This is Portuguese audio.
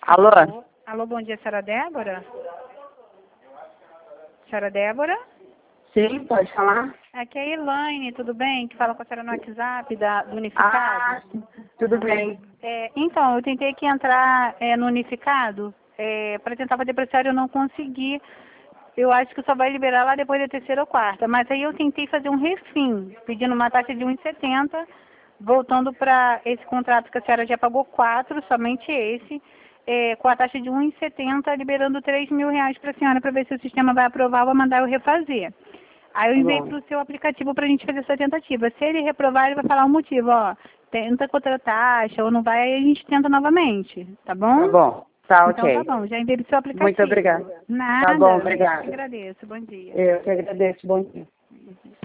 Alô? Alô, bom dia, senhora Débora? Senhora Débora? Sim, pode falar? Aqui é a Elaine, tudo bem? Que fala com a senhora no WhatsApp do Unificado. Ah, tudo bem. Então, eu tentei aqui entrar no Unificado para tentar fazer para a senhora, eu não consegui. Eu acho que só vai liberar lá depois da terceira ou quarta. Mas aí eu tentei fazer um refim, pedindo uma taxa de 1,70, voltando para esse contrato que a senhora já pagou 4, somente esse, com a taxa de 1,70, liberando R$ 3.000 para a senhora, para ver se o sistema vai aprovar ou vai mandar eu refazer. Aí eu enviei para o seu aplicativo para a gente fazer essa tentativa. Se ele reprovar, ele vai falar o motivo, ó, tenta contra a taxa ou não vai, aí a gente tenta novamente, tá bom? Tá bom, tá Então tá ok. bom, já enviei para o seu aplicativo. Muito obrigada. Nada. Tá bom, obrigada. Eu que agradeço, bom dia. Eu que agradeço, bom dia.